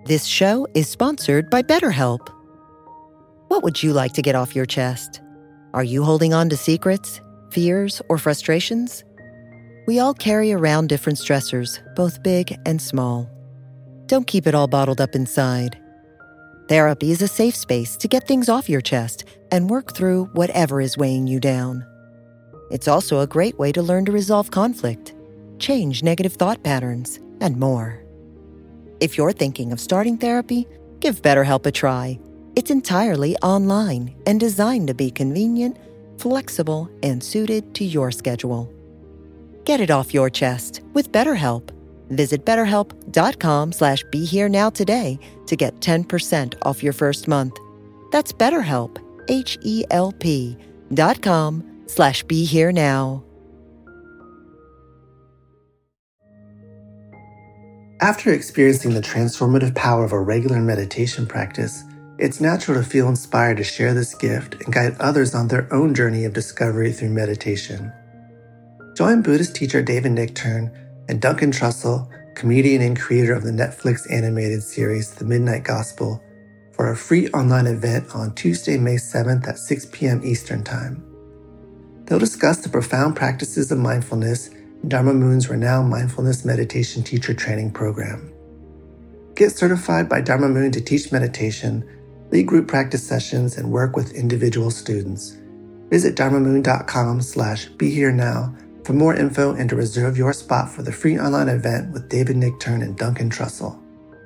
This show is sponsored by BetterHelp. What would you like to get off your chest? Are you holding on to secrets, fears, or frustrations? We all carry around different stressors, both big and small. Don't keep it all bottled up inside. Therapy is a safe space to get things off your chest and work through whatever is weighing you down. It's also a great way to learn to resolve conflict, change negative thought patterns, and more. If you're thinking of starting therapy, give BetterHelp a try. It's entirely online and designed to be convenient, flexible, and suited to your schedule. Get it off your chest with BetterHelp. Visit BetterHelp.com/BeHereNow today to get 10% off your first month. That's BetterHelp, HELP.com/BeHereNow. After experiencing the transformative power of a regular meditation practice, it's natural to feel inspired to share this gift and guide others on their own journey of discovery through meditation. Join Buddhist teacher David Nichtern and Duncan Trussell, comedian and creator of the Netflix animated series The Midnight Gospel, for a free online event on Tuesday, May 7th at 6 p.m. Eastern Time. They'll discuss the profound practices of mindfulness in Dharma Moon's renowned mindfulness meditation teacher training program. Get certified by Dharma Moon to teach meditation, lead group practice sessions, and work with individual students. Visit dharmamoon.com/BeHereNow for more info and to reserve your spot for the free online event with David Nichtern and Duncan Trussell.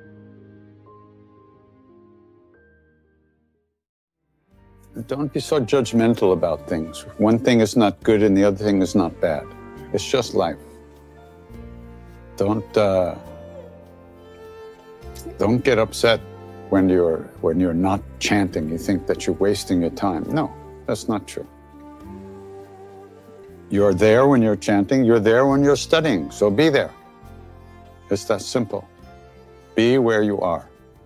Don't be so judgmental about things. One thing is not good and the other thing is not bad. It's just life. Don't get upset when you're not chanting. You think that you're wasting your time. No, that's not true. You're there when you're chanting. You're there when you're studying. So be there. It's that simple. Be where you are.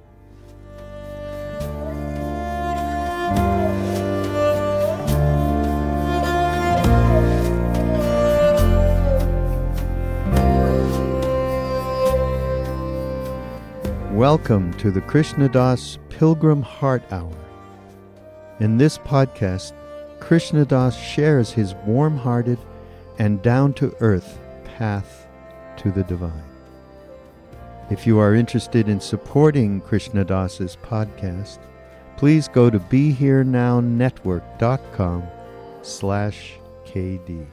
Welcome to the Krishna Das Pilgrim Heart Hour. In this podcast, Krishna Das shares his warm-hearted and down-to-earth path to the divine. If you are interested in supporting Krishna Das's podcast, please go to BeHereNowNetwork.com/KD.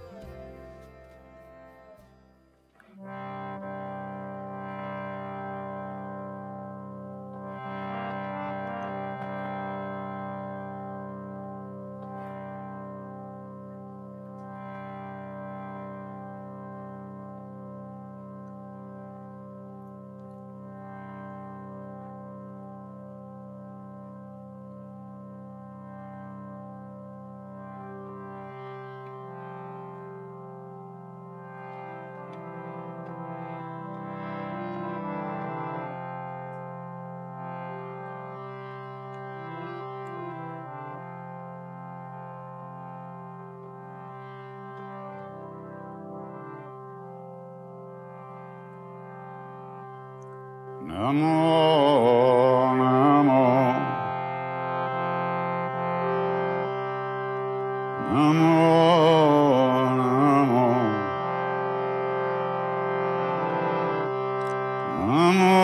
Namo, Namo, Namo, Namo, Namo,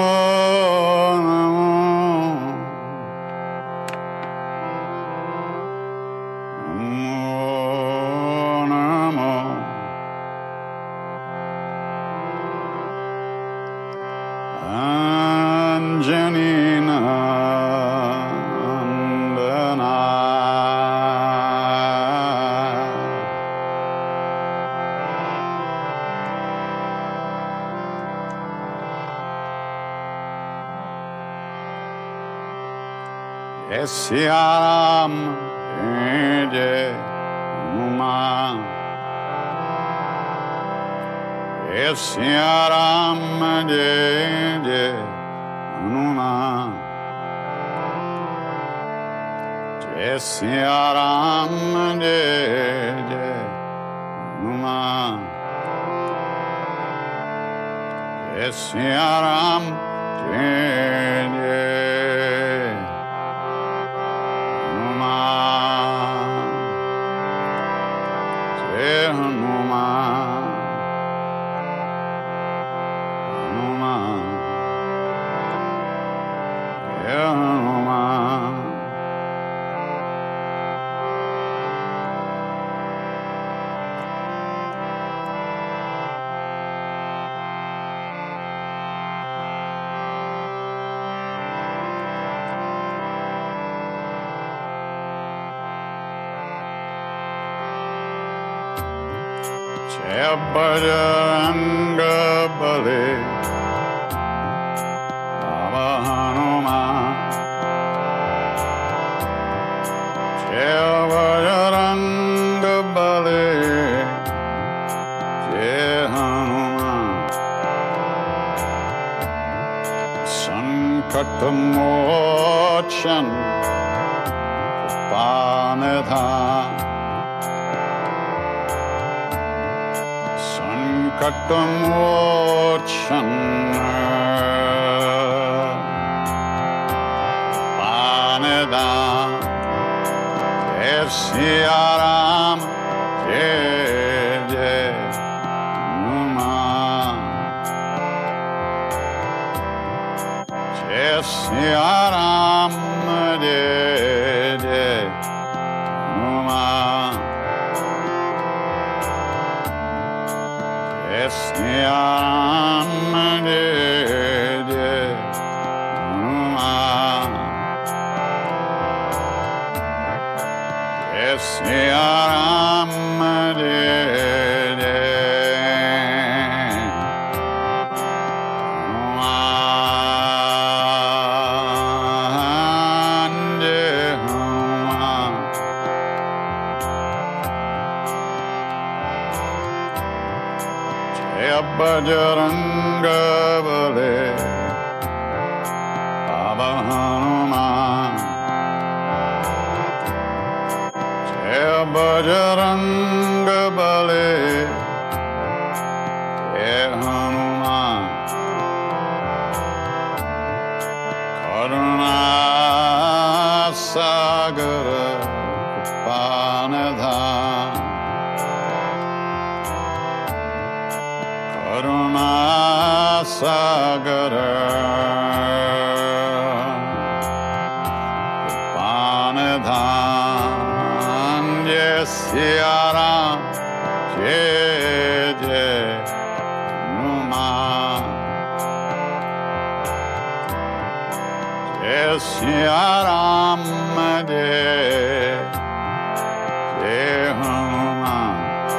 Syaram Ede Uma Syaram Ede Uma Syaram Ede Uma Syaram Ede Jai Bajranga Bali, Baba Hanuman. Jai Bajranga Bali, Jai Hanuman. Sankatamochan Panidhan. Sankatamochan Panidhan. Jai Siya Ram, Jai Jai Hanuman. Jai Siya Ram, Jai Jai Hanuman. Jai Siya Ram, Jai Jai Hanuman. Jai Siya Ram, Jai Jai Hanuman. Jai Hanuman. Jai Bajranga Bali, Baba Hanuman. Jai Bajranga Bali, Jai Hanuman. Karuna Sagara Panidhan. Karuna Sagara Panidhan. Jai Siya Ram, Jai Jai Hanuman. Jai Siya Ram, Jai Jai Hanuman.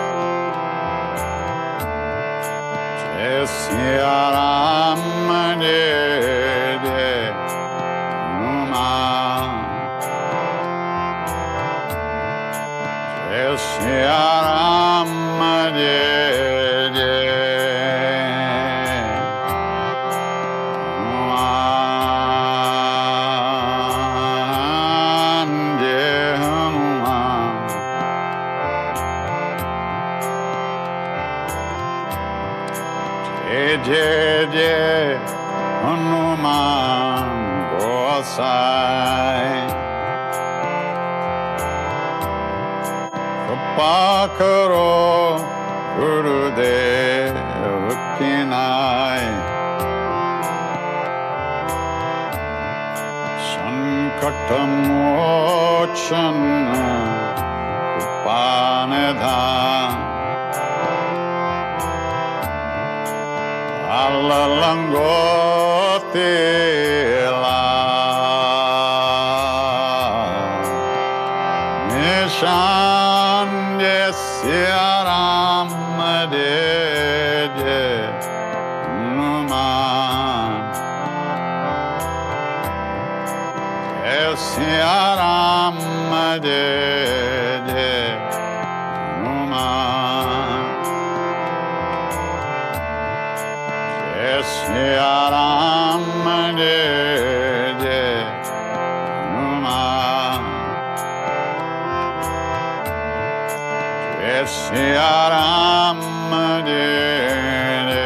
Jai Siya Ram, Jai Jai Hanuman. Jai Siya Ram, Jai Jai Hanuman. Jai Hanuman. Jai Jai Jai Hanuman Gosai. Kripa karo Gurudev ki nai. Sankatamochan Panidhan. Alla langote la Nishan. Jai Siya Ram, Jai Jai Hanuman. Jai Siya Ram, Jai Jai Hanuman. Jai Siya Ram, Jai Jai Hanuman. Jai Siya Ram, Jai Jai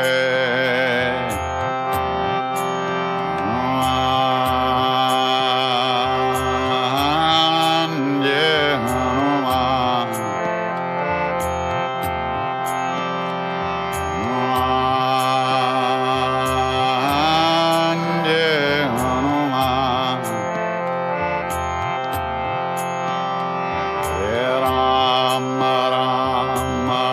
Hanuman. Jai Hanuman. Hanuman. Jai Hanuman. Jai Ram Ram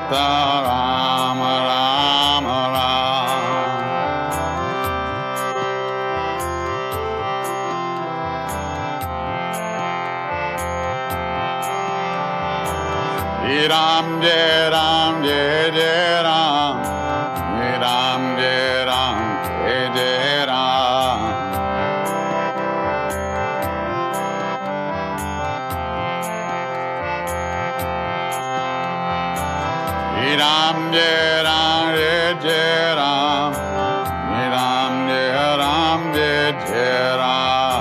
Rama Rama Rama. Ram Jai Ram Jai Jai Ram, Ram Jai Ram Jai Jai Ram. Ram Jai Ram Jai Jai Ram, Ram Jai Ram Jai Jai Ram.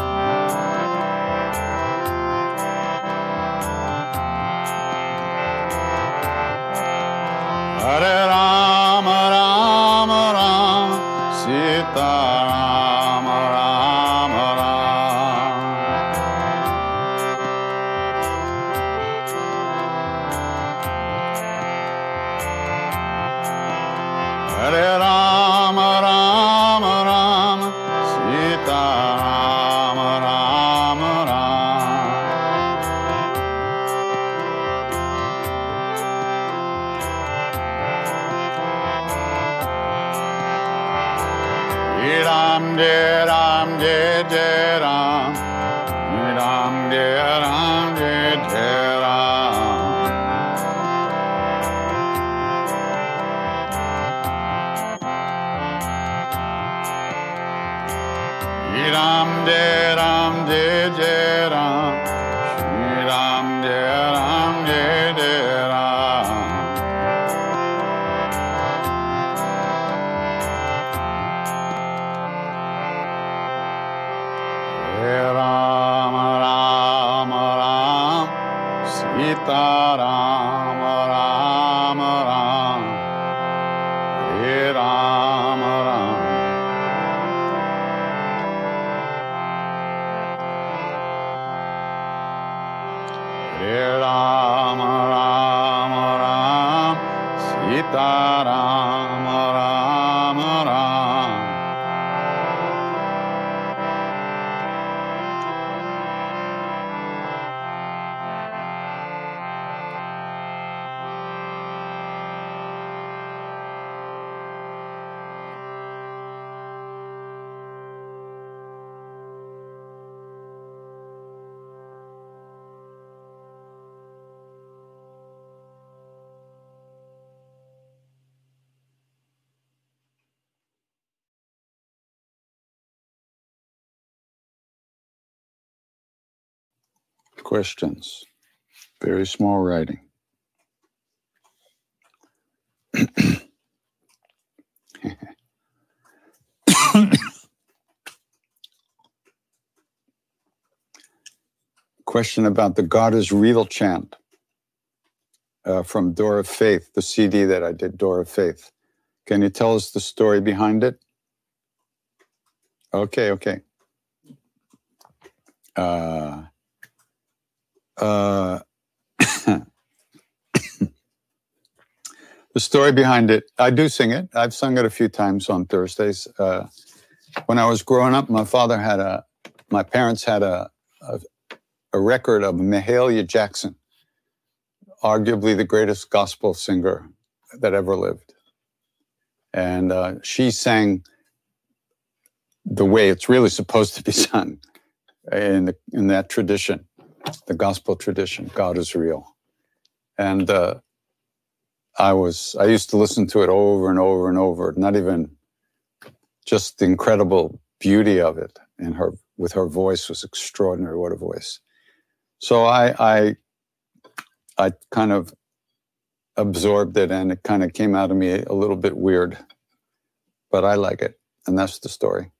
Hare Rama Rama Rama, Sita Rama Rama Rama. Hare Rama Rama Rama, Sita Rama Rama Rama. Ram Jai Ram Jai Jai Ram, Ram Jai Ram Jai Jai Ram. Ram Jai Ram Jai Jai Ram, Ram Jai Ram Jai Jai Ram. Rama Rama Ram, Sita Rama Rama Ram, Rama Ram. Rama Rama Ram, Sita Rama Rama Ram. Questions. Very small writing. Question about the God is Real chant from Door of Faith, the CD that I did, Door of Faith. Can you tell us the story behind it? Okay. The story behind it, I do sing it. I've sung it a few times on Thursdays. When I was growing up, my parents had a record of Mahalia Jackson, arguably the greatest gospel singer that ever lived. And she sang the way it's really supposed to be sung in that tradition, the gospel tradition, God is Real. And I used to listen to it over and over and over, not even just the incredible beauty of it. And with her voice was extraordinary. What a voice. So I kind of absorbed it, and it kind of came out of me a little bit weird, but I like it. And that's the story.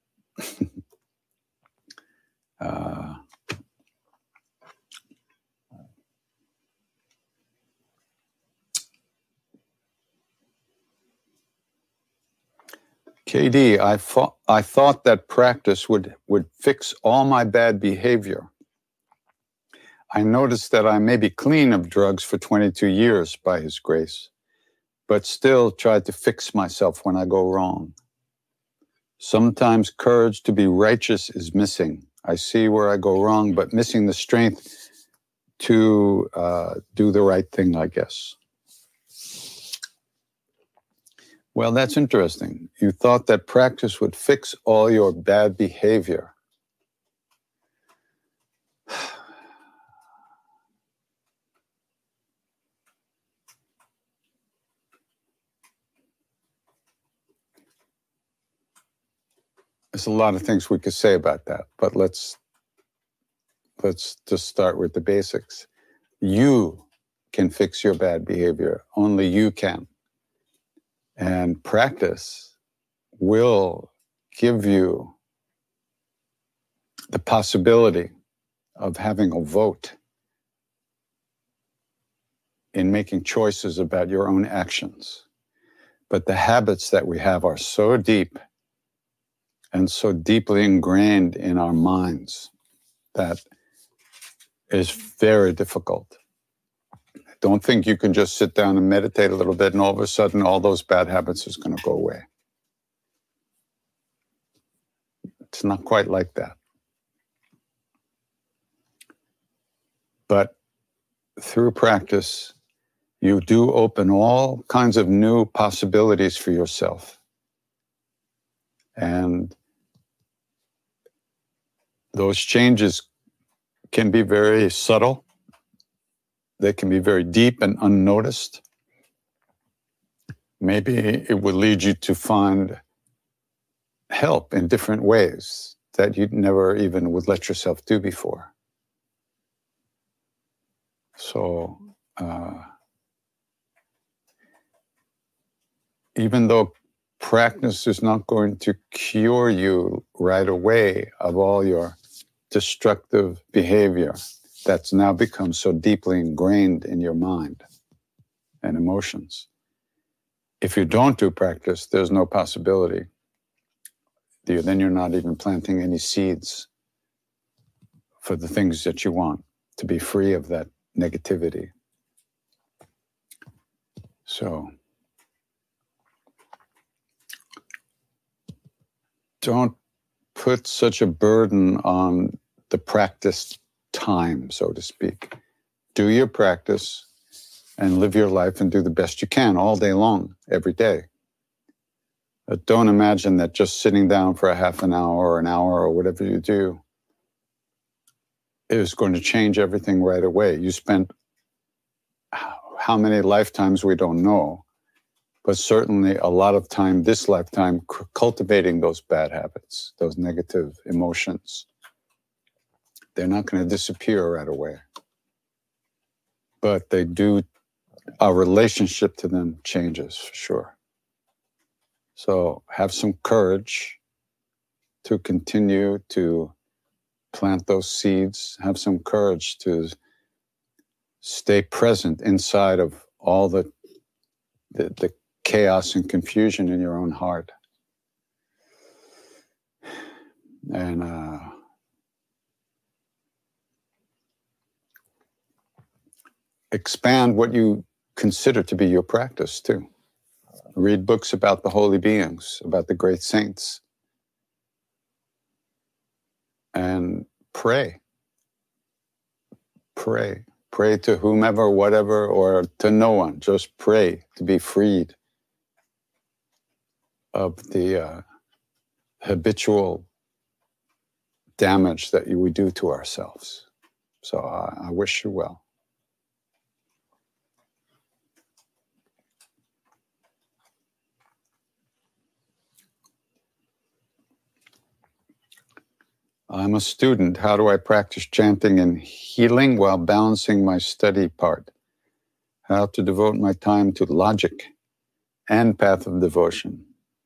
KD, I thought that practice would fix all my bad behavior. I noticed that I may be clean of drugs for 22 years by His grace, but still tried to fix myself when I go wrong. Sometimes courage to be righteous is missing. I see where I go wrong, but missing the strength to do the right thing, I guess. Well, that's interesting. You thought that practice would fix all your bad behavior. There's a lot of things we could say about that, but let's just start with the basics. You can fix your bad behavior. Only you can. And practice will give you the possibility of having a vote in making choices about your own actions. But the habits that we have are so deep and so deeply ingrained in our minds that is very difficult. Don't think you can just sit down and meditate a little bit and all of a sudden all those bad habits is going to go away. It's not quite like that. But through practice, you do open all kinds of new possibilities for yourself. And those changes can be very subtle. They can be very deep and unnoticed. Maybe it would lead you to find help in different ways that you never even would let yourself do before. So, even though practice is not going to cure you right away of all your destructive behavior that's now become so deeply ingrained in your mind and emotions, if you don't do practice, there's no possibility. Then you're not even planting any seeds for the things that you want, to be free of that negativity. So, don't put such a burden on the practice time, so to speak. Do your practice and live your life and do the best you can all day long, every day. But don't imagine that just sitting down for a half an hour or an hour or whatever you do is going to change everything right away. You spent how many lifetimes we don't know, but certainly a lot of time, this lifetime, cultivating those bad habits, those negative emotions. They're not going to disappear right away. But they do, our relationship to them changes for sure. So have some courage to continue to plant those seeds. Have some courage to stay present inside of all the chaos and confusion in your own heart. And expand what you consider to be your practice too. Read books about the holy beings, about the great saints. And pray. Pray. Pray to whomever, whatever, or to no one. Just pray to be freed of the habitual damage that we do to ourselves. So I wish you well. I'm a student. How do I practice chanting and healing while balancing my study part? How to devote my time to logic and path of devotion.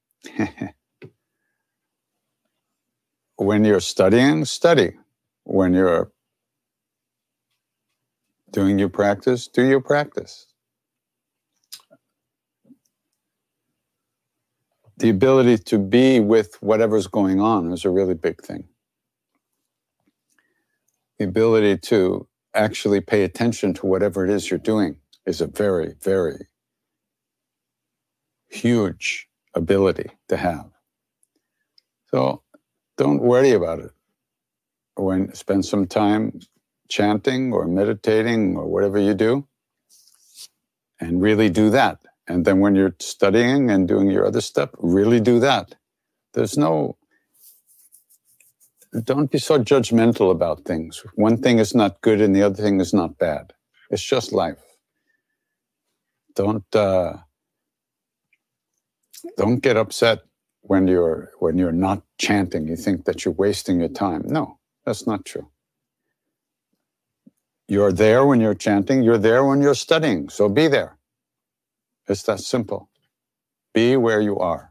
When you're studying, study. When you're doing your practice, do your practice. The ability to be with whatever's going on is a really big thing. The ability to actually pay attention to whatever it is you're doing is a very, very huge ability to have. So don't worry about it. Spend some time chanting or meditating or whatever you do, and really do that. And then when you're studying and doing your other stuff, really do that. Don't be so judgmental about things. One thing is not good and the other thing is not bad. It's just life. Don't get upset when you're not chanting. You think that you're wasting your time. No, that's not true. You're there when you're chanting. You're there when you're studying. So be there. It's that simple. Be where you are.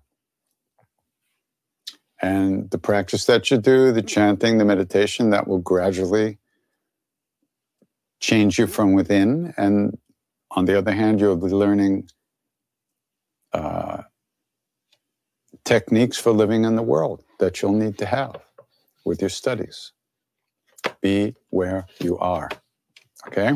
And the practice that you do, the chanting, the meditation, that will gradually change you from within. And on the other hand, you'll be learning techniques for living in the world that you'll need to have with your studies. Be where you are. Okay?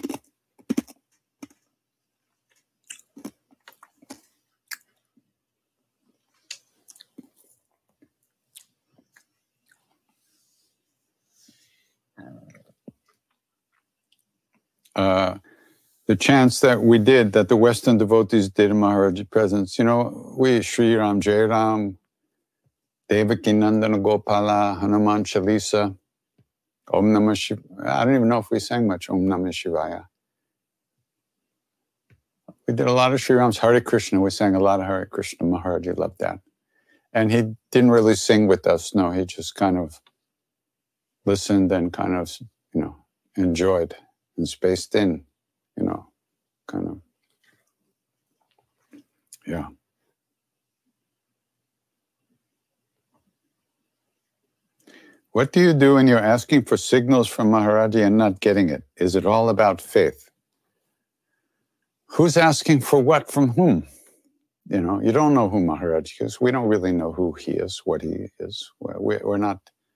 The chants that we did, that the Western devotees did in Maharaji presence, we Sri Ram, Jai Ram, Devaki Nandana Gopala, Hanuman Chalisa, Om Namah Shivaya. I don't even know if we sang much Om Namah Shivaya. We did a lot of Sri Ram's Hare Krishna. We sang a lot of Hare Krishna. Maharaji loved that. And he didn't really sing with us. No, he just kind of listened and kind of, enjoyed and spaced in, kind of, yeah. What do you do when you're asking for signals from Maharaji and not getting it? Is it all about faith? Who's asking for what from whom? You don't know who Maharaji is. We don't really know who he is, what he is. We're not,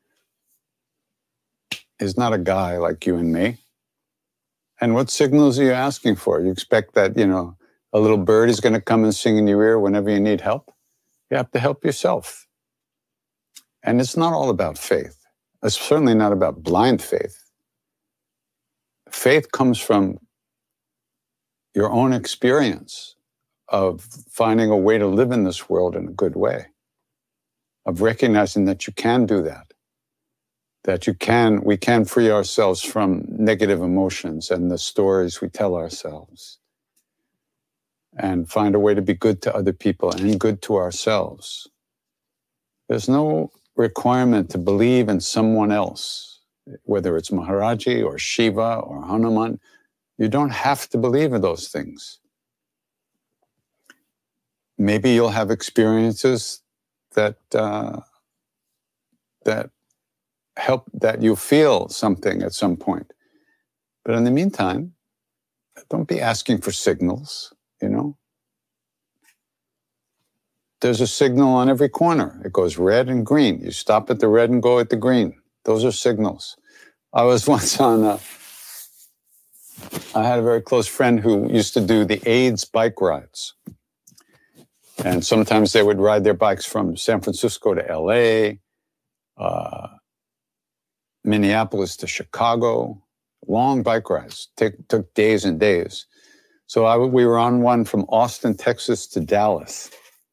he's not a guy like you and me. And what signals are you asking for? You expect that, a little bird is going to come and sing in your ear whenever you need help? You have to help yourself. And it's not all about faith. It's certainly not about blind faith. Faith comes from your own experience of finding a way to live in this world in a good way, of recognizing that you can do that. That we can free ourselves from negative emotions and the stories we tell ourselves, and find a way to be good to other people and good to ourselves. There's no requirement to believe in someone else, whether it's Maharaji or Shiva or Hanuman. You don't have to believe in those things. Maybe you'll have experiences that help, that you feel something at some point. But in the meantime, don't be asking for signals, There's a signal on every corner. It goes red and green. You stop at the red and go at the green. Those are signals. I was once I had a very close friend who used to do the AIDS bike rides. And sometimes they would ride their bikes from San Francisco to LA, Minneapolis to Chicago, long bike rides, took days and days. So we were on one from Austin, Texas to Dallas.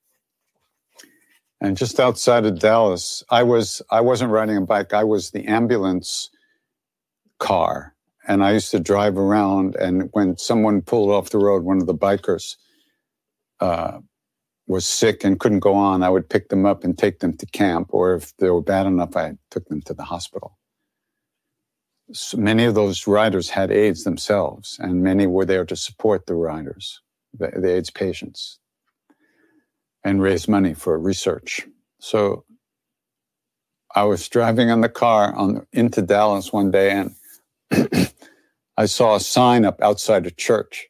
And just outside of Dallas, I wasn't riding a bike, I was the ambulance car. And I used to drive around, and when someone pulled off the road, one of the bikers was sick and couldn't go on, I would pick them up and take them to camp, or if they were bad enough, I took them to the hospital. So many of those riders had AIDS themselves, and many were there to support the riders, the AIDS patients, and raise money for research. So I was driving in the car into Dallas one day, and I saw a sign up outside a church,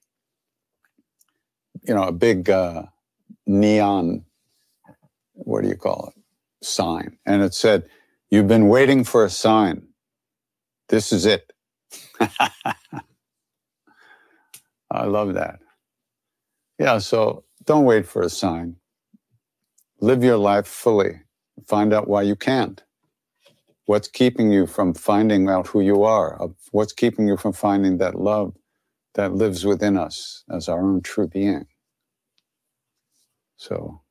a big neon, sign. And it said, "You've been waiting for a sign. This is it." I love that. Yeah, so don't wait for a sign. Live your life fully. Find out why you can't. What's keeping you from finding out who you are? What's keeping you from finding that love that lives within us as our own true being? So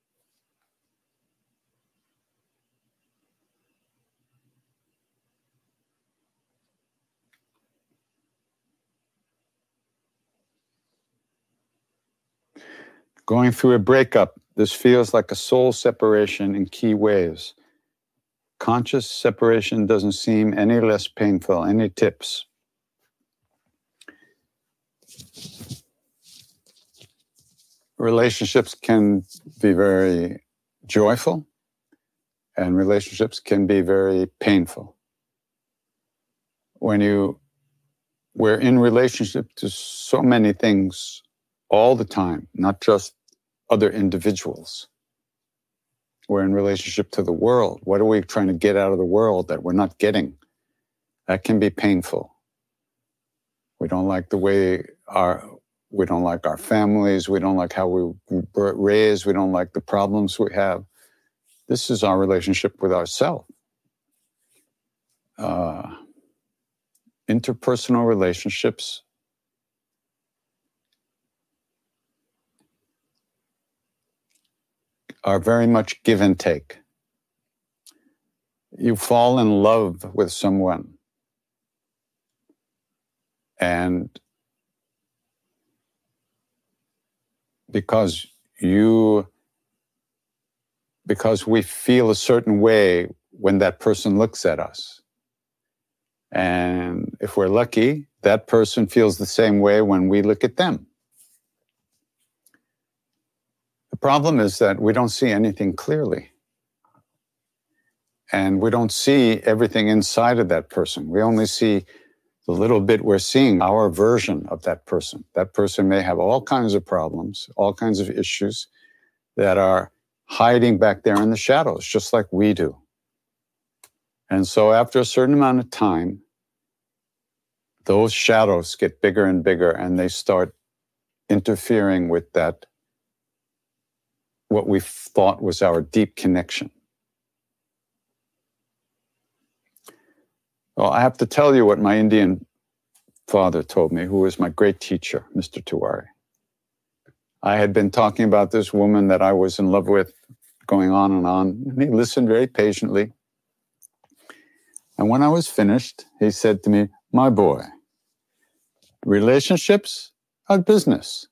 going through a breakup, this feels like a soul separation in key ways. Conscious separation doesn't seem any less painful. Any tips? Relationships can be very joyful, and relationships can be very painful. We're in relationship to so many things all the time, not just other individuals. We're in relationship to the world. What are we trying to get out of the world that we're not getting? That can be painful. We don't like we don't like our families. We don't like how we were raised. We don't like the problems we have. This is our relationship with ourselves. Interpersonal relationships are very much give and take. You fall in love with someone, and because we feel a certain way when that person looks at us. And if we're lucky, that person feels the same way when we look at them. The problem is that we don't see anything clearly. And we don't see everything inside of that person. We only see the little bit we're seeing, our version of that person. That person may have all kinds of problems, all kinds of issues that are hiding back there in the shadows, just like we do. And so after a certain amount of time, those shadows get bigger and bigger, and they start interfering with that, what we thought was our deep connection. Well, I have to tell you what my Indian father told me, who was my great teacher, Mr. Tiwari. I had been talking about this woman that I was in love with, going on, and he listened very patiently. And when I was finished, he said to me, "My boy, relationships are business.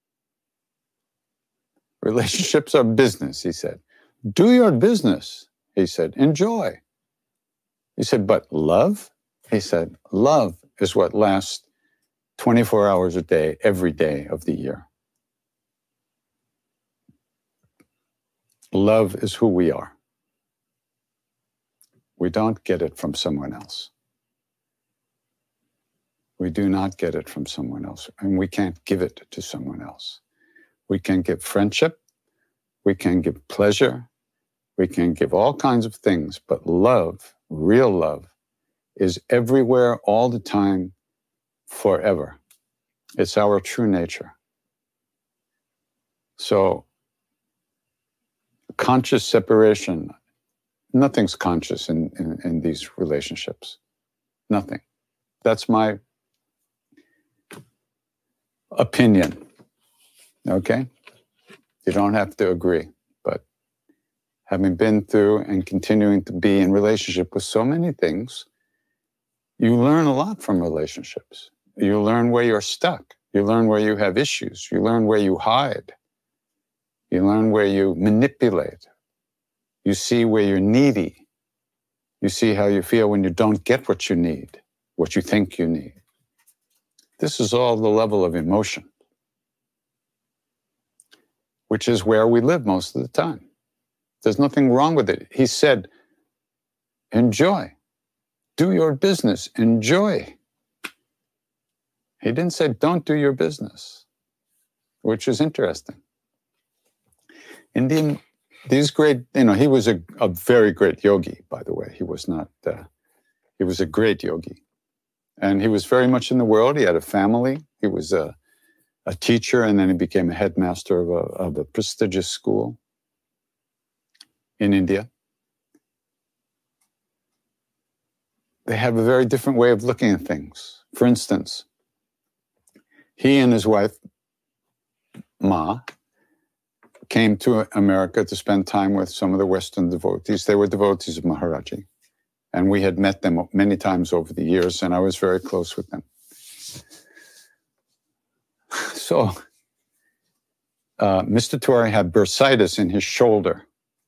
Relationships are business," he said. "Do your business," he said. "Enjoy." He said, "But love?" He said, "Love is what lasts 24 hours a day, every day of the year. Love is who we are. We don't get it from someone else. We do not get it from someone else, and we can't give it to someone else. We can give friendship, we can give pleasure, we can give all kinds of things, but love, real love, is everywhere, all the time, forever. It's our true nature. So, conscious separation, nothing's conscious in these relationships. Nothing. That's my opinion. Okay? You don't have to agree, but having been through and continuing to be in relationship with so many things, you learn a lot from relationships. You learn where you're stuck. You learn where you have issues. You learn where you hide. You learn where you manipulate. You see where you're needy. You see how you feel when you don't get what you need, what you think you need. This is all the level of emotion, which is where we live most of the time. There's nothing wrong with it. He said, enjoy. Do your business. Enjoy. He didn't say, don't do your business, which is interesting. These great, he was a very great yogi, by the way. He was not, he was a great yogi. And he was very much in the world. He had a family. He was a teacher, and then he became a headmaster of a prestigious school in India. They have a very different way of looking at things. For instance, he and his wife, Ma, came to America to spend time with some of the Western devotees. They were devotees of Maharaji. And we had met them many times over the years, and I was very close with them. So Mr. Tiwari had bursitis in his shoulder.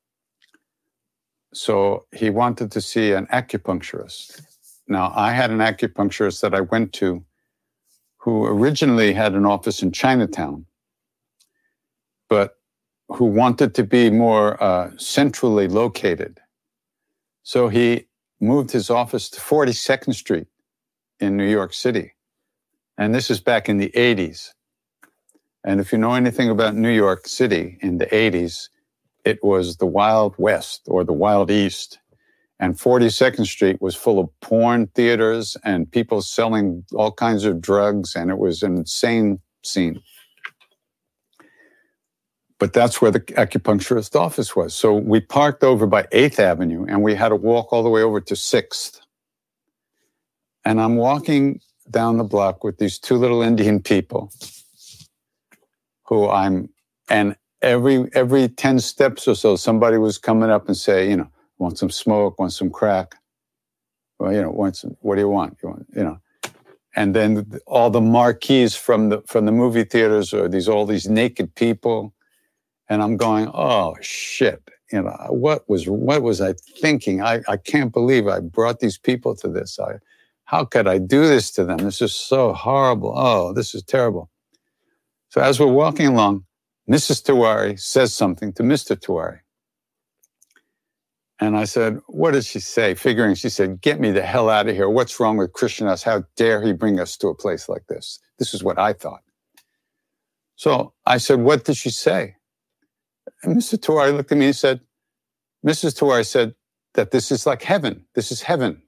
So he wanted to see an acupuncturist. Now, I had an acupuncturist that I went to who originally had an office in Chinatown, but who wanted to be more centrally located. So he moved his office to 42nd Street in New York City. And this is back in the 80s. And if you know anything about New York City in the 80s, it was the Wild West or the Wild East. And 42nd Street was full of porn theaters and people selling all kinds of drugs. And it was an insane scene. But that's where the acupuncturist office was. So we parked over by 8th Avenue and we had to walk all the way over to 6th. And I'm walking down the block with these two little Indian people and every 10 steps or so, somebody was coming up and say, want some smoke, want some crack? Well, what do you want? And then all the marquees from the movie theaters are all these naked people. And I'm going, oh shit! What was I thinking? I can't believe I brought these people to this. How could I do this to them? This is so horrible. Oh, this is terrible. So as we're walking along, Mrs. Tiwari says something to Mr. Tiwari, and I said, "What did she say?" Figuring she said, "Get me the hell out of here! What's wrong with Krishnadas? How dare he bring us to a place like this?" This is what I thought. So I said, "What did she say?" And Mr. Tiwari looked at me and said, Mrs. Tiwari said that this is like heaven. This is heaven.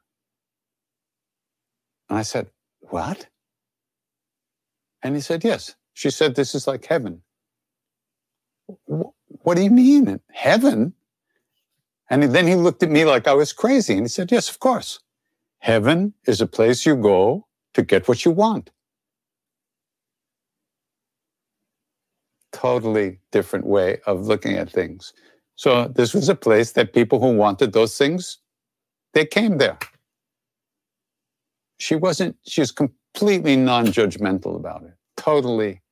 And I said, what? And he said, yes. She said, this is like heaven. What do you mean? Heaven? And then he looked at me like I was crazy. And he said, yes, of course. Heaven is a place you go to get what you want. Totally different way of looking at things. So this was a place that people who wanted those things, they came there. She was completely non-judgmental about it. Totally.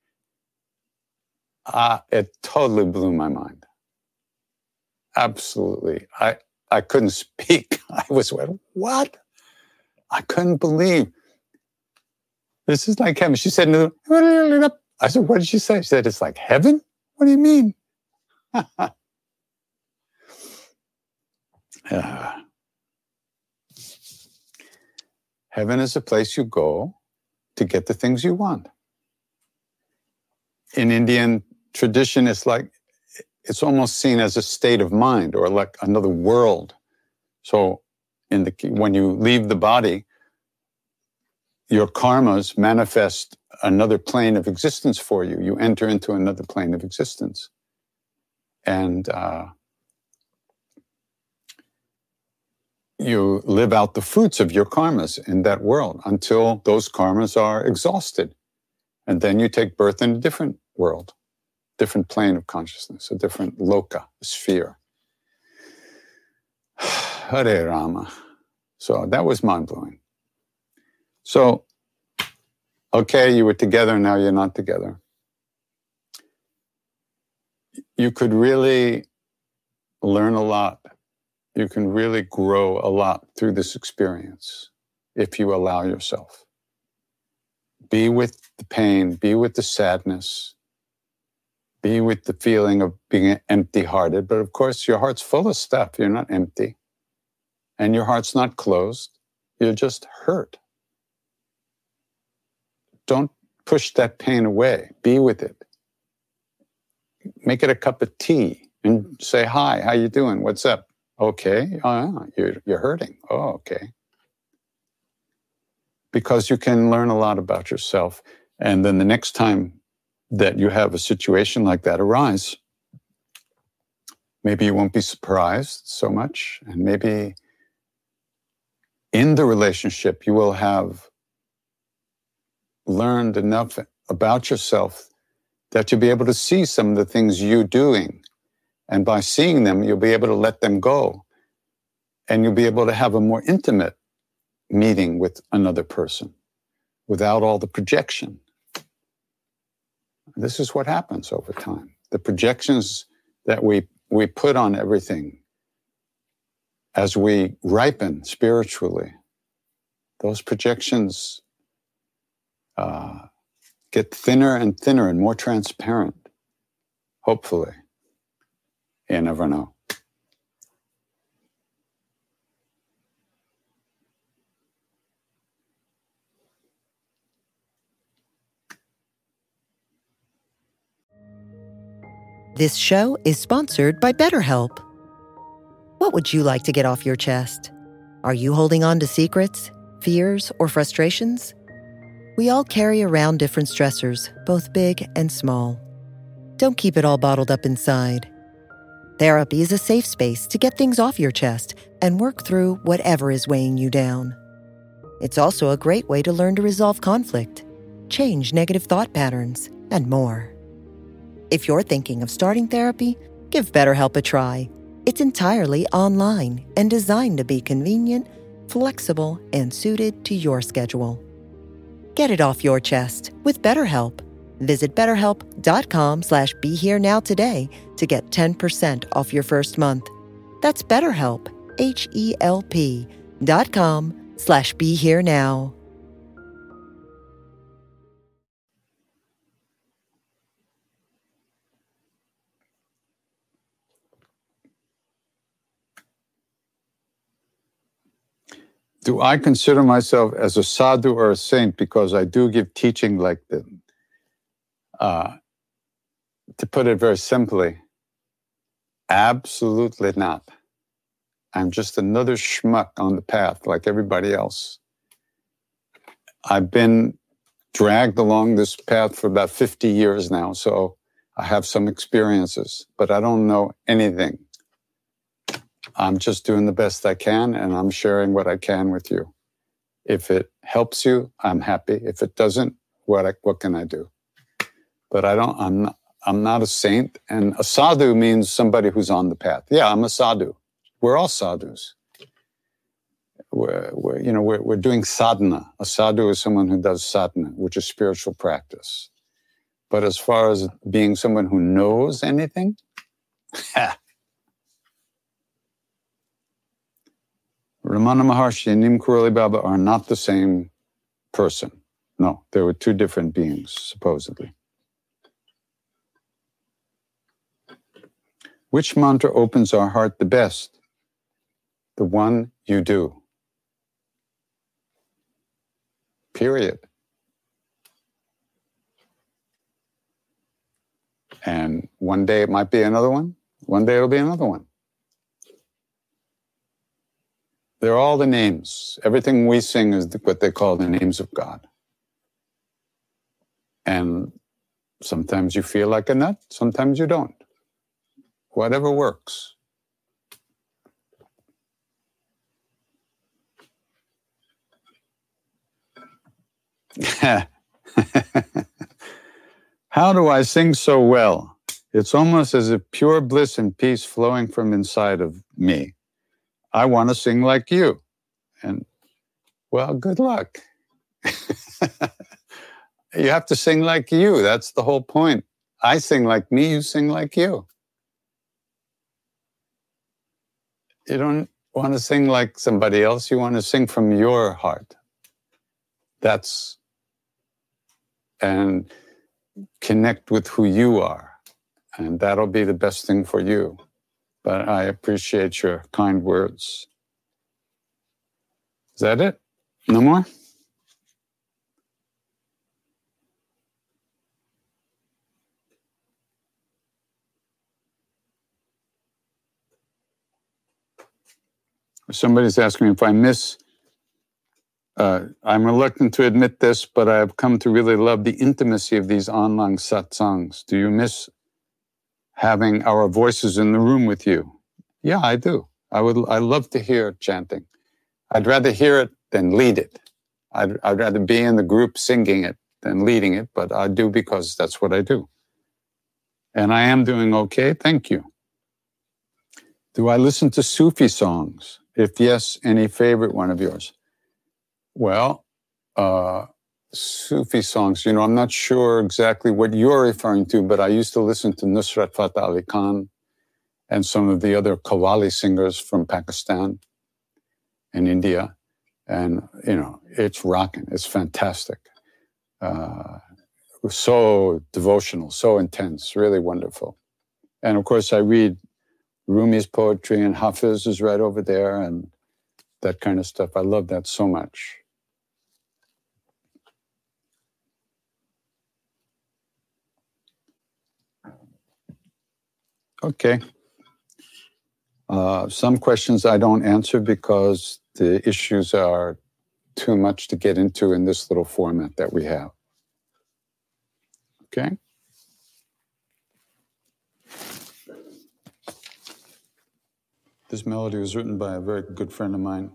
It totally blew my mind. Absolutely. I couldn't speak. I was like, what? I couldn't believe. This is like heaven. She said, no. I said, what did she say? She said, it's like heaven? What do you mean? Heaven is a place you go to get the things you want. In Indian tradition, it's almost seen as a state of mind or like another world. So when you leave the body, your karmas manifest another plane of existence for you. You enter into another plane of existence. And you live out the fruits of your karmas in that world until those karmas are exhausted. And then you take birth in a different world, different plane of consciousness, a different loka, sphere. Hare Rama. So that was mind-blowing. So, okay, you were together, now you're not together. You could really learn a lot. You can really grow a lot through this experience if you allow yourself. Be with the pain, be with the sadness, be with the feeling of being empty-hearted. But of course, your heart's full of stuff. You're not empty. And your heart's not closed. You're just hurt. Don't push that pain away. Be with it. Make it a cup of tea and say, hi, how you doing? What's up? Okay. You're hurting. Oh, okay. Because you can learn a lot about yourself. And then the next time that you have a situation like that arise, maybe you won't be surprised so much. And maybe in the relationship, you will have learned enough about yourself that you'll be able to see some of the things you're doing. And by seeing them, you'll be able to let them go. And you'll be able to have a more intimate meeting with another person without all the projection. This is what happens over time. The projections that we put on everything as we ripen spiritually, those projections get thinner and thinner and more transparent, hopefully. You never know. This show is sponsored by BetterHelp. What would you like to get off your chest? Are you holding on to secrets, fears, or frustrations? We all carry around different stressors, both big and small. Don't keep it all bottled up inside. Therapy is a safe space to get things off your chest and work through whatever is weighing you down. It's also a great way to learn to resolve conflict, change negative thought patterns, and more. If you're thinking of starting therapy, give BetterHelp a try. It's entirely online and designed to be convenient, flexible, and suited to your schedule. Get it off your chest with BetterHelp. Visit BetterHelp.com/BeHereNow today to get 10% off your first month. That's BetterHelp, HELP.com/BeHereNow. Do I consider myself as a sadhu or a saint because I do give teaching like this? To put it very simply, absolutely not. I'm just another schmuck on the path like everybody else. I've been dragged along this path for about 50 years now, so I have some experiences, but I don't know anything. I'm just doing the best I can, and I'm sharing what I can with you. If it helps you, I'm happy. If it doesn't, what can I do? But I'm not a saint, and a sadhu means somebody who's on the path. Yeah, I'm a sadhu. We're all sadhus. We're doing sadhana. A sadhu is someone who does sadhana, which is spiritual practice. But as far as being someone who knows anything, Ramana Maharshi and Neem Karoli Baba are not the same person. No, they were two different beings, supposedly. Which mantra opens our heart the best? The one you do. Period. And one day it might be another one. One day it'll be another one. They're all the names. Everything we sing is what they call the names of God. And sometimes you feel like a nut, sometimes you don't. Whatever works. How do I sing so well? It's almost as if pure bliss and peace flowing from inside of me. I want to sing like you. And, well, good luck. You have to sing like you. That's the whole point. I sing like me, you sing like you. You don't want to sing like somebody else. You want to sing from your heart. And connect with who you are. And that'll be the best thing for you. But I appreciate your kind words. Is that it? No more? Somebody's asking me if I miss, I'm reluctant to admit this, but I have come to really love the intimacy of these online satsangs. Do you miss having our voices in the room with you? Yeah, I do. I love to hear chanting. I'd rather hear it than lead it. I'd rather be in the group singing it than leading it, but I do because that's what I do. And I am doing okay, thank you. Do I listen to Sufi songs? If yes, any favorite one of yours? Well, Sufi songs, I'm not sure exactly what you're referring to, but I used to listen to Nusrat Fateh Ali Khan and some of the other Qawwali singers from Pakistan and India. And, it's rocking. It's fantastic. So devotional, so intense, really wonderful. And of course, I read Rumi's poetry, and Hafiz is right over there, and that kind of stuff. I love that so much. Okay. Some questions I don't answer because the issues are too much to get into in this little format that we have. Okay? This melody was written by a very good friend of mine.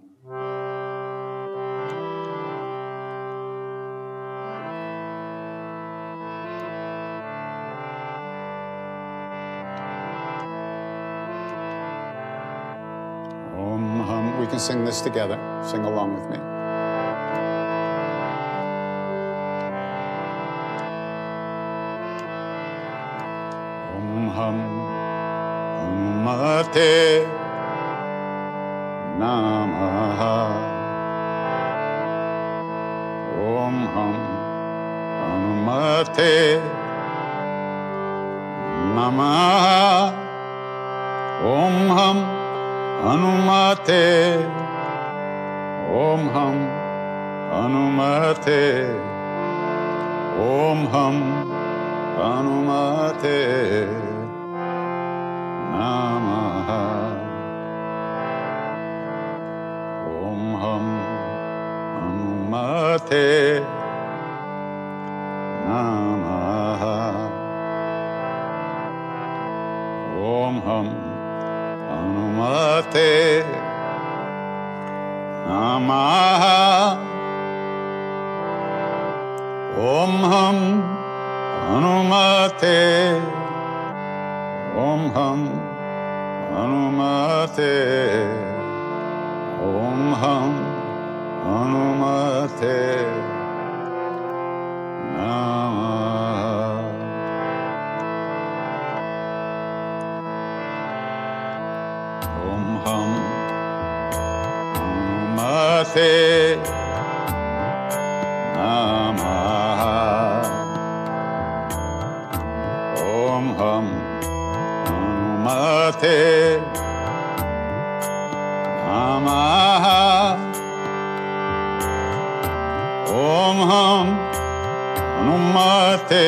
We can sing this together. Sing along with me. Om Ham Hanumate Namaha. Om Ham Hanumate Namaha. Om Ham Hanumate, Om Ham Hanumate, Om Ham Hanumate Namaha. Om Ham Hanumate Namaha. Om Ham Hanumate Namaha. Om Ham Hanumate. Om Ham Hanumate. Om Ham Hanumate Namaha. Om Ham Hanumate Namaha. Om Ham Hanumate Namaha. Om Ham Hanumate.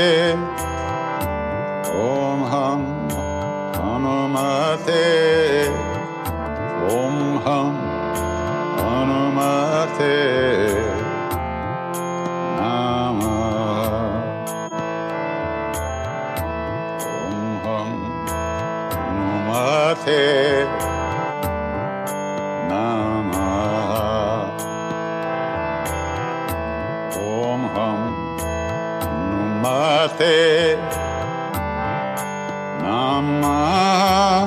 Om Ham Hanumate. Om Ham Hanumate Namaha. Om Ham Hanumate Namaha. Om Ham Hanumate Namaha.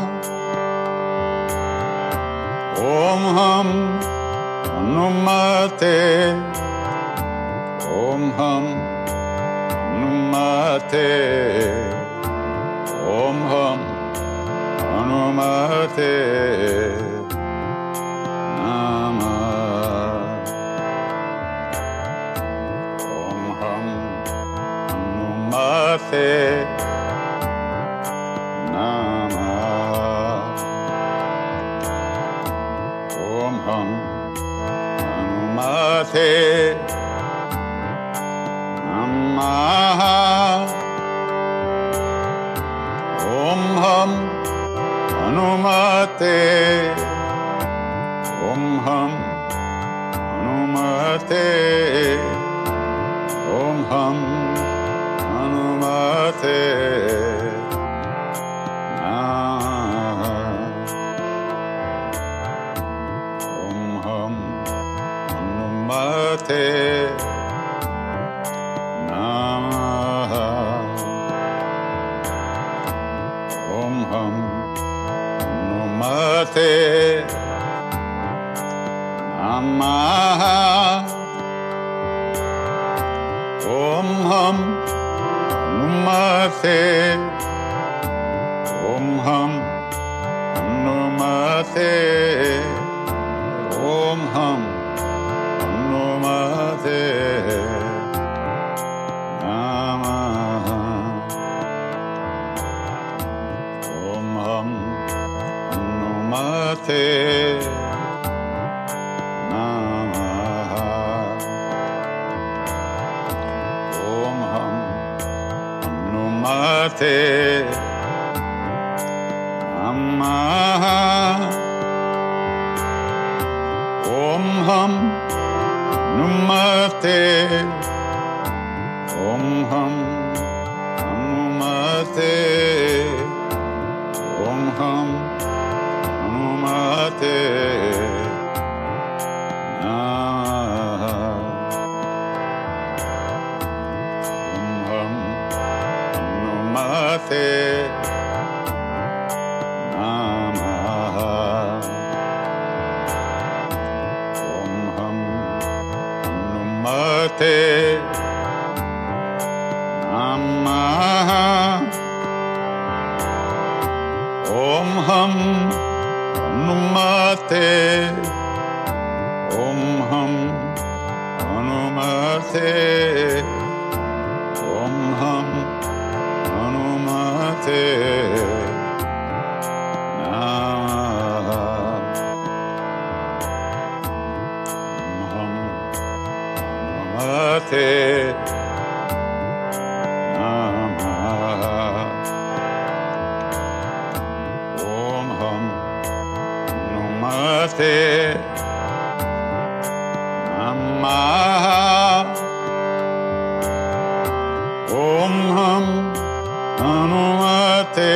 Om Ham Hanumate. Om Ham Hanumate. Om Ham Hanumate Namaha. Om Ham Hanumate Namaha. Om Ham Hanumate Namaha. Om Ham Hanumate. Om Ham Hanumate. Om Ham Hanumate Namaha. Om Ham Hanumate Namaha. Hanumate, Om Ham Hanumate, Om Ham Hanumate Namaha. Om Ham Hanumate Namaha. Om Ham Hanumate Namaha. Om Ham Hanumate, Om Ham Hanumate, Om Ham Hanumate Namaha. Om Ham Hanumate Namaha. Om Ham Hanumate Namaha. Om Ham Hanumate, Om Ham Hanumate, Om Ham Hanumate Namaha. Om Ham Hanumate Namaha. Om Ham Hanumate Namaha. Om Ham Hanumate,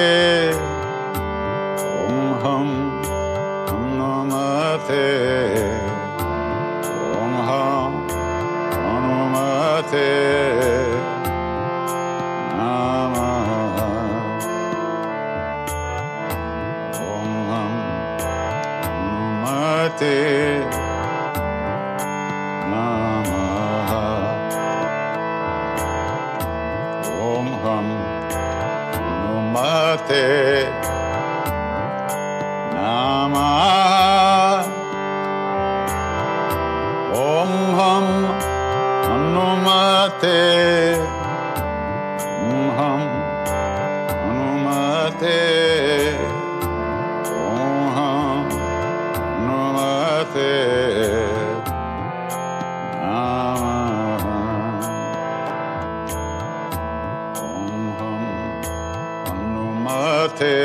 Om Ham Hanumate, Om Ham Hanumate Namaha. Om Ham Hanumate Namaha. Om Ham Hanumate Namaha. Om Ham Hanumate, Om Ham Hanumate, Om Ham Hanumate Namaha. Om Ham Hanumate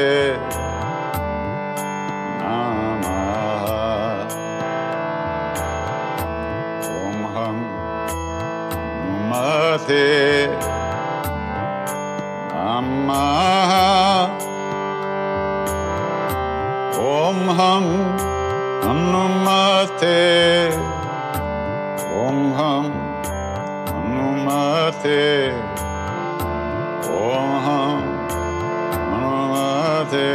Namaha. Om Ham Hanumate Namaha. Om Ham Hanumate, Om Ham Hanumate, Om Ham Hanumate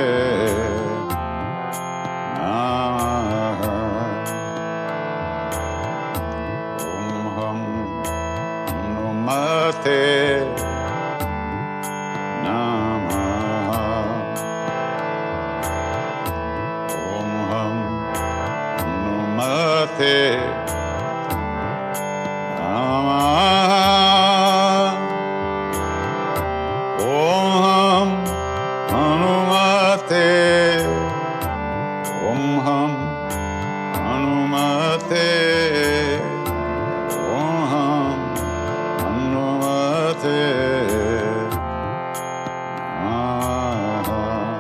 Namaha. Om Ham Hanumate Namaha. Om Ham Hanumate Namaha. Om Ham Hanumate, Om Ham Hanumate, Om Ham Hanumate Namaha.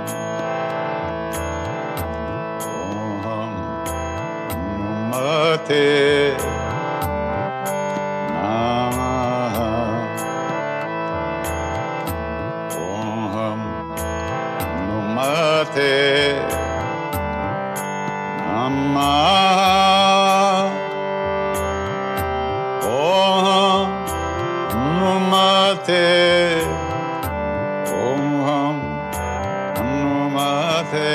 Om Ham Hanumate Namaha. Om Ham Hanumate Namaha. Om Ham Hanumate, Om Ham Hanumate,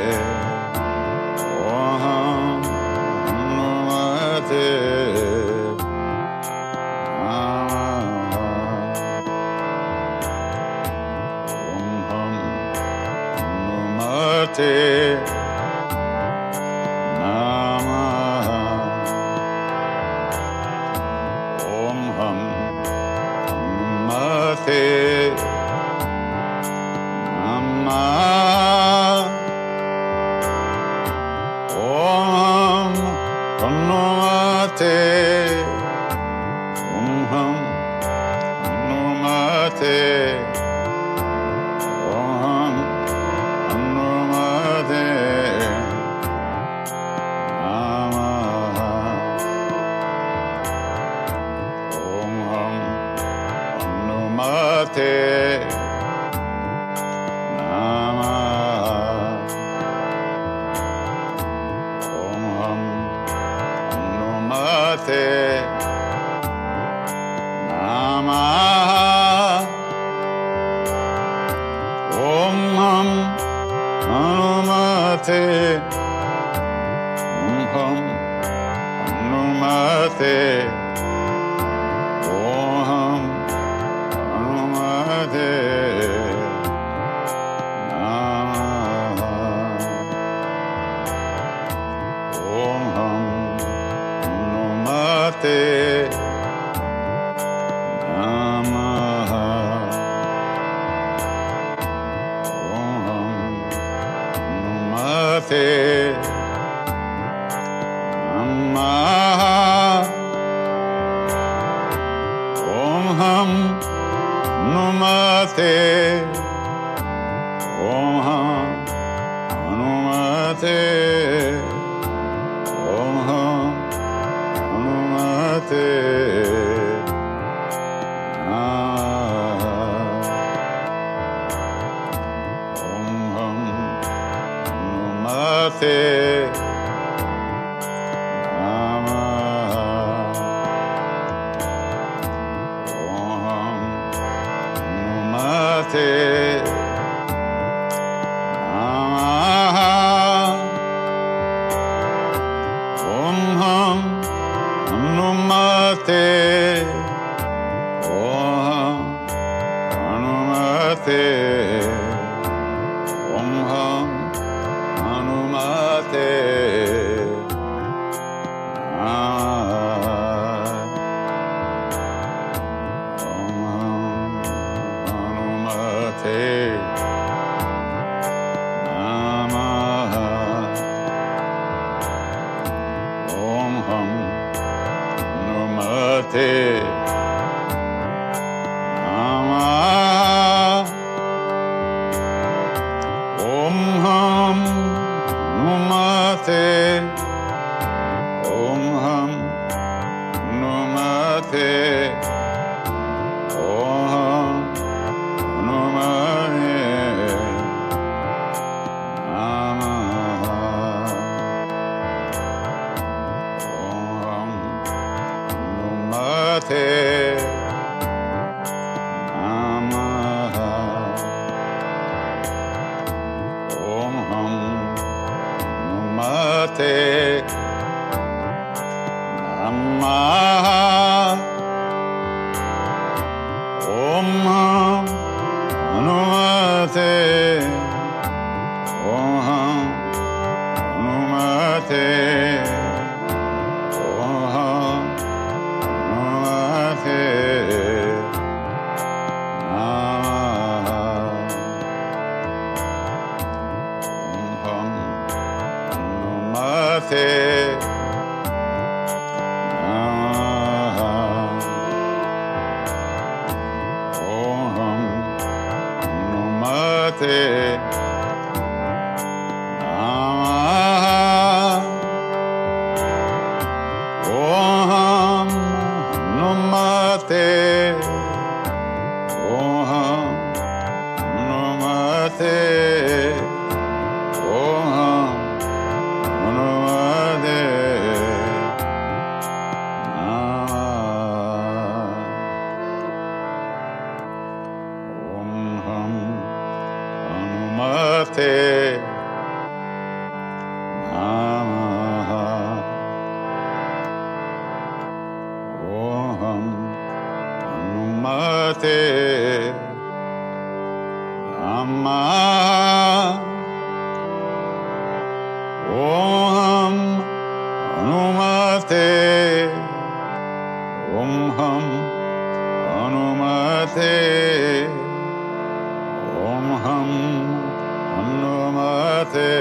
Om Ham Hanumate Namaha. Om Hanumate, Om Ham Hanumate, Om Ham Hanumate.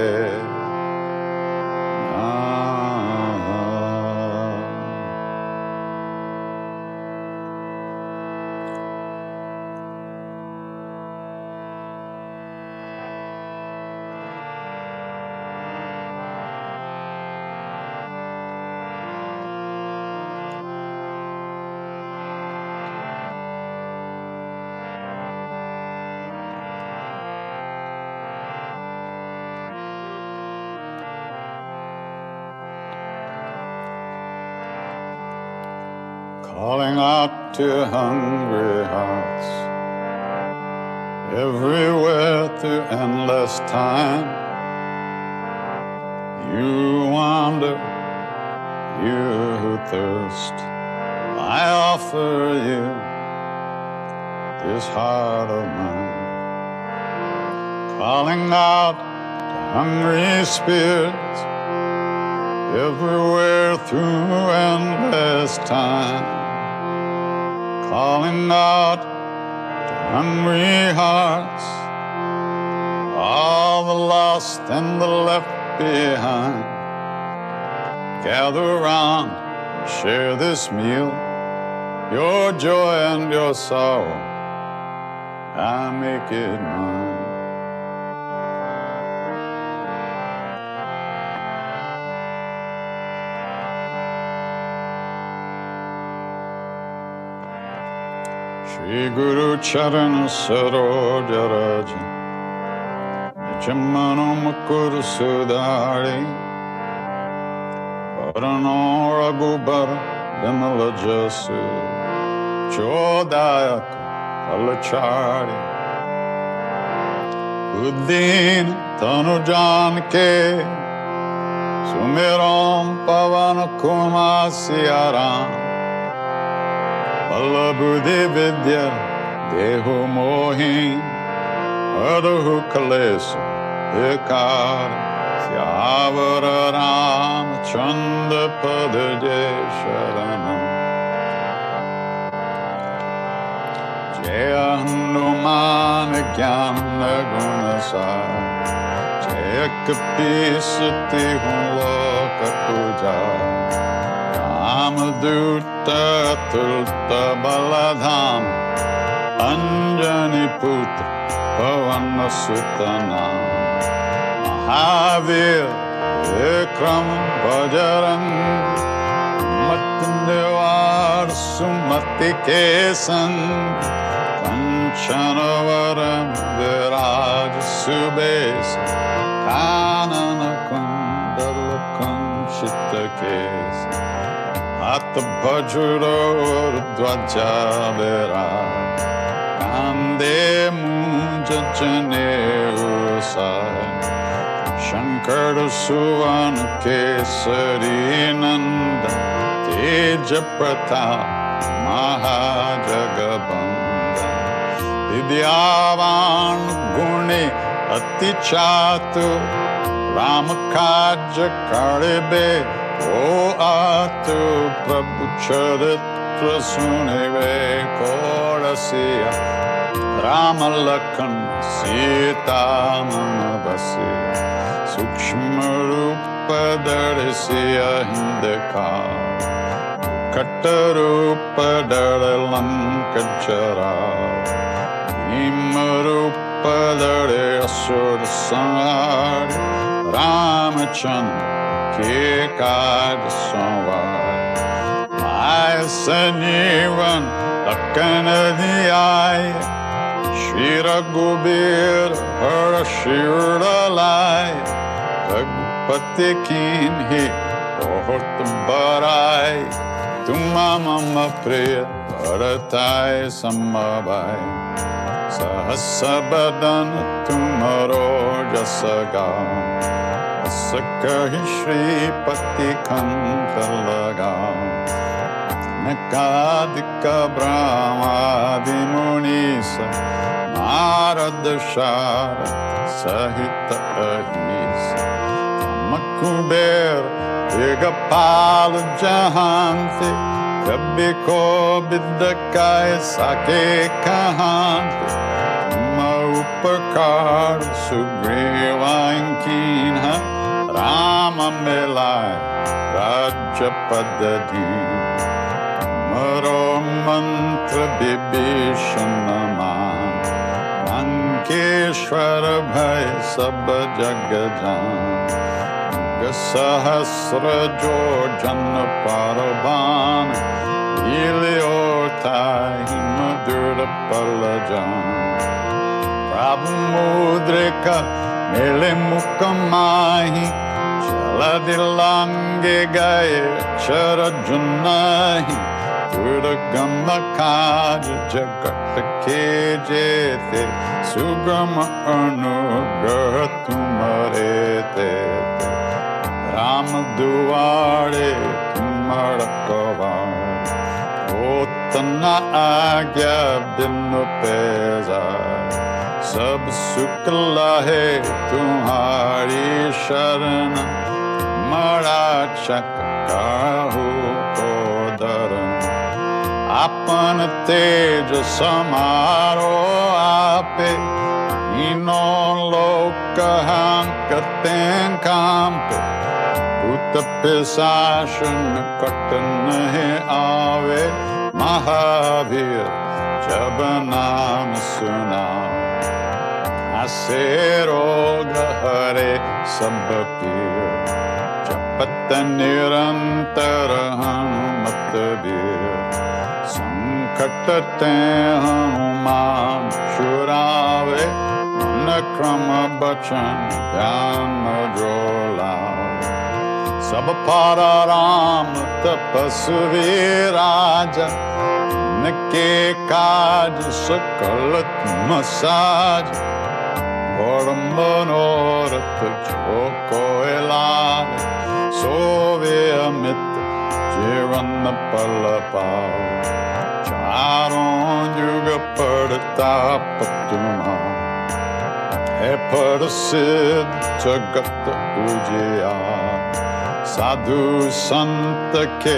Calling out to hungry hearts everywhere through endless time. You wander, you who thirst, I offer you this heart of mine. Calling out to hungry spirits everywhere through endless time. Calling out to hungry hearts, all the lost and the left behind. Gather round and share this meal, your joy and your sorrow, I make it mine. Shri Guru Charana Saroja Raja Nichammano Mukur Sudari Varano Raghubara Vimala Jasu Chodayaka Palachari Uddin Tanu Janke Sumiram Pavana Kumasiyaram Vallabhuddhi Vidya Dehu Mohin Adahu Kalesu Vikara Syavara Rama Chanda Padaje Sharanam Jaya Hanuman Gyana Gunasar Jaya Kapisati Loka Puja Ramaduta Tulta Baladham Anjani Putra Pavana Sutanam Mahavir Vikram Bajarang Matnevar Sumati Kesan Kanchanavaram Viraj Subes Kanana Kundalakam Shittakes At Bhajuro Dvaja Vera Kande Munjane Usai Shankar Suvan Kesari Nanda Teja Pratap Mahajagabanda Vidyavan Guni Ati Chatu Ramakaja Karibe O Atu Prabhu Charitra Sunive Kodasiya Rama Lakhan Sita Manabasi Sukshma Rupa Darisiya Hindaka Katta Rupa Daralamkachara Hima Rupa Dare Asur Sangari Ramachandra Ke Kaj Sanvar Maya Sanjeevan Lakkanadiyaya Shri Raghubir Hara Shirdalaya Raghupati Kinhi Bahut Barai Tuma Mama Priya Bharatai Samabhai Sahasabadan Tumaro Jasagam Sakahi Shri Pati Kanta Lagam Nakadika Brahmadi Munisa Narada Sharad Sahita Ahisa मकुबेर Digpal जहान से कभी को बिदकाए साके कहां तुम उपकार सुग्रीवांकीन राम मिलाए राज्य पद्धति मरो मंत्र विभीषण मान लंकेश्वर भय सब जग जान सहस्र जो जन परबान इलियोताहि मधुर पल जान प्रभु मुद्रिका मेले मुख माही चल दिलांगे गए चर जुनाही दुर्गम काज जगत के जेते सुगम अनुग्रह तुम्हारे ते राम दुआरे तुम रखवार होतना आज्ञा बिन पैजार सब सुख लहे तुम्हारी शरण मरा चक काहू को दरण अपन तेज समारो आपे इनो लोक हंकते कांपे भूत पिशाच निकट नहीं आवे महावीर जब नाम सुनाओ हसे रोग हरे सब पीर जपत निरंतर हनुमत वीर संकट ते हनुमान छुड़ावे मन क्रम बचन ध्यान जो लावे सब पर राम तपस्वी राजा उनके काज सकल तुम साज और मनोरथ जो कोई लावे सोवे अमित जीवन पल पाओ चारों युग प्रताप तुम्हारा है प्रसिद्ध जगत उजियार साधु संत के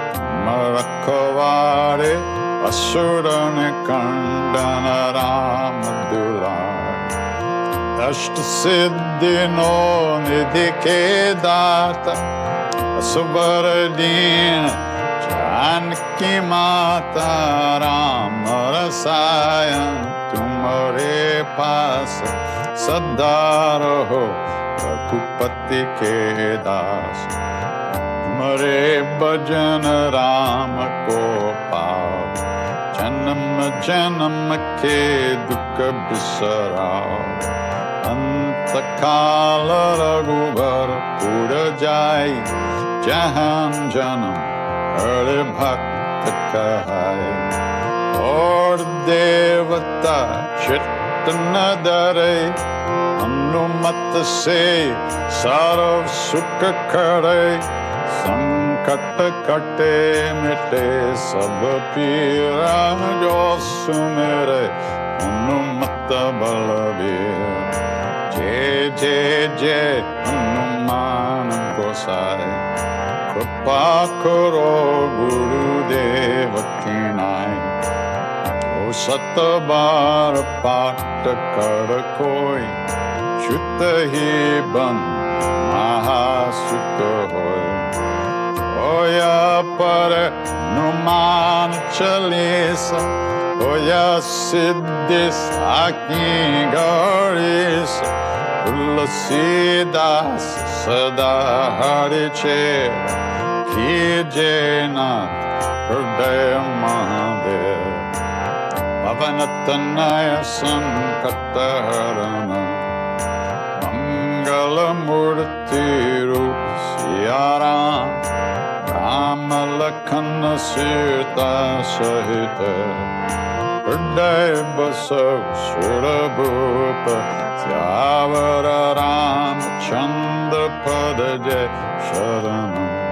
रखवारे असुर कंडन राम दुलारे अष्ट सिद्धि नो निधि के दाता असबर दीन जानकी माता राम रसायन तुम्हारे पास सदा रहो रघुपति के दास तुम्हारे भजन राम को पाओ जन्म जन्म के दुख बिसराओ अंत काल रघुबर पुर जाई जहां जन्म हर भक्त कहाय और देवता चित्त न डरे अनुमत से सर्व सुख करे संकट कटे मिटे सब पीरा जो सुमेरे हनुमत बलबीर जय जय जय हनुमान गोसाई कृपा करो गुरुदेव की नाई ओ सत बार पाठ कर कोई छुत ही बन महासुख होय होया पर नुमान चालीसा होया सिद्धि साकी गणेश तुलसीदास सदा हरि चेर कीजे नाथ हृदय महादेव पवन तनय संकट हरण मंगल मूर्ति रूप सिया राम राम लखन सीता सहित हृदय बसव सुरभूप श्यावर रामचंद्र पद जय शरण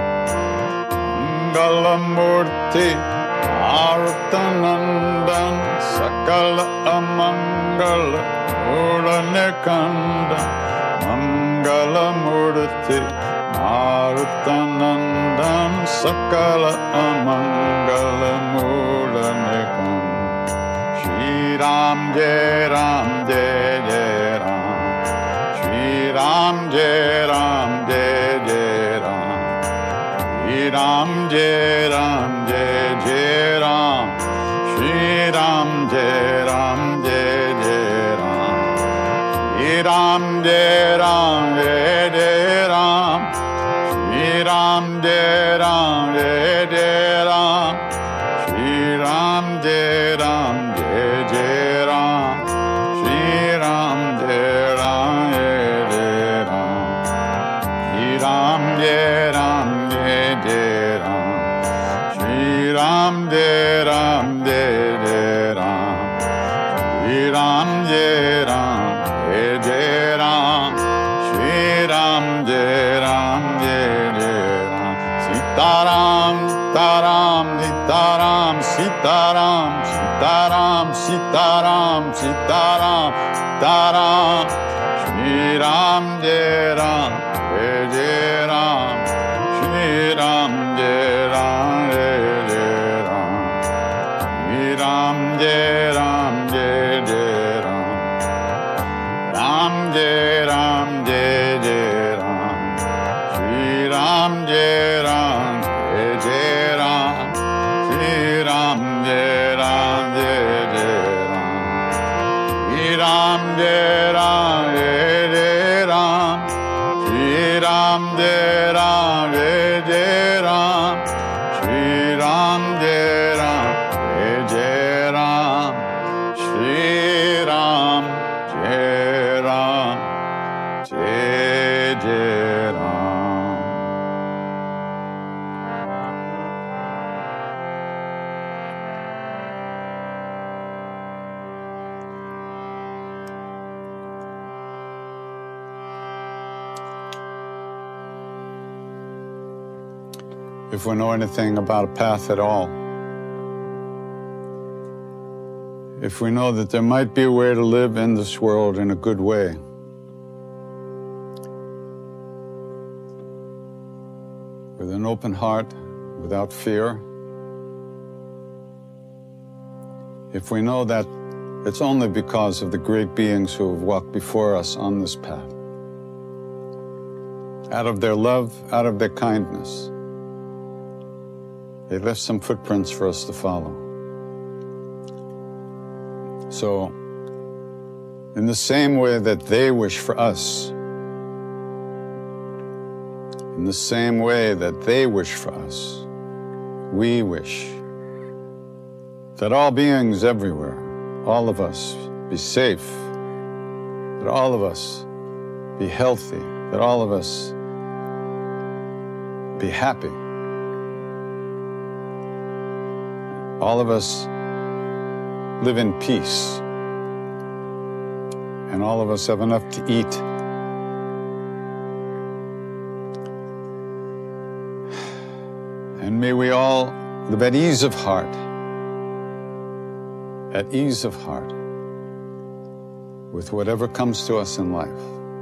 मंगल मूर्ति आरुत नंदन सकल अमंगल उड़न Kandan Mangalamurti Marutanandam Sakala Amangalamulanekam Shri Ram Jai Ram Jai Jai Ram Shri Ram Jai Ram Jai Jai Ram Shri Ram Jai Ram Jai Jai Ram Shri Ram Jai Ram Jai Jai Ram Shri Ram Jai Ram Jai Jai Ram Shri Ram Jai Ram Jai Jai Ram Shri Ram Jai Ram Jai Jai Ram Shri Ram Jai Ram Jai Jai Ram Shri Ram Jai Ram Jai Jai Ram Shri Ram Jai Ram Jai Jai Ram Shri Ram Jai Ram Jai Jai Ram Shri Ram Jai Ram Jai Jai Ram Sitaram Sitaram Sitaram Sitaram Sitaram Sitaram Sitaram Shri Ram Jai Ram Jai Jai Ram Shri Ram Jai Ram Jai Jai Ram Shri Ram Jai Ram Jai Jai Ram Ram Jai Ram Jai Jai Ram Shri Ram Jai Ram Jai Jai Ram Shri Ram Jai Ram Jai Jai Ram Shri Ram Jai Ram Jai Jai Ram Shri Ram Jai Ram Jai Jai Ram Shri Ram Jai Ram Jai Jai Ram Shri Ram Jai Ram Jai Jai Ram. If we know anything about a path at all, if we know that there might be a way to live in this world in a good way, with an open heart, without fear, if we know that it's only because of the great beings who have walked before us on this path, out of their love, out of their kindness, they left some footprints for us to follow. So, in the same way that they wish for us, in the same way that they wish for us, we wish that all beings everywhere, all of us, be safe, that all of us be healthy, that all of us be happy. All of us live in peace, and all of us have enough to eat. And may we all live at ease of heart, with whatever comes to us in life.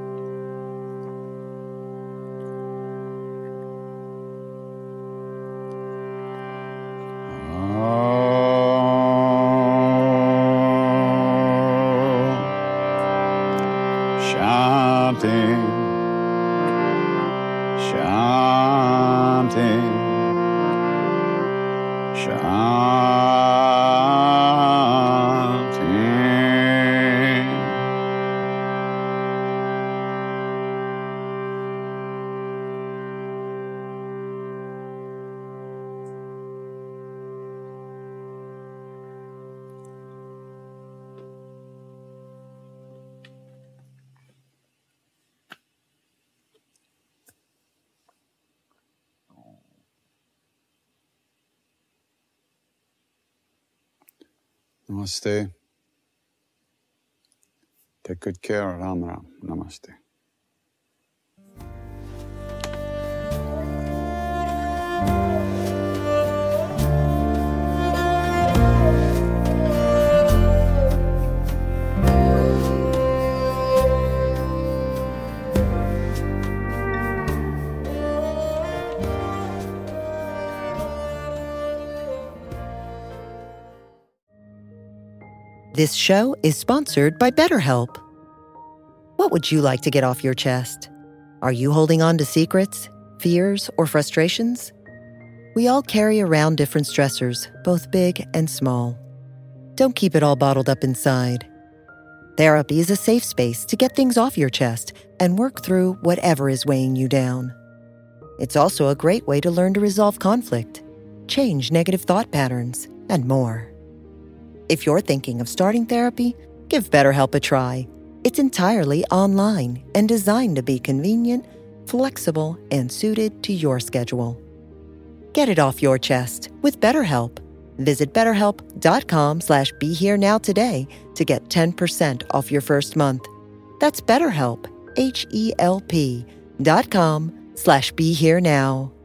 Namaste. Take good care. Ram Ram. Namaste. This show is sponsored by BetterHelp. What would you like to get off your chest? Are you holding on to secrets, fears, or frustrations? We all carry around different stressors, both big and small. Don't keep it all bottled up inside. Therapy is a safe space to get things off your chest and work through whatever is weighing you down. It's also a great way to learn to resolve conflict, change negative thought patterns, and more. If you're thinking of starting therapy, give BetterHelp a try. It's entirely online and designed to be convenient, flexible, and suited to your schedule. Get it off your chest with BetterHelp. Visit BetterHelp.com/BeHereNow today to get 10% off your first month. That's BetterHelp, HELP.com/BeHereNow.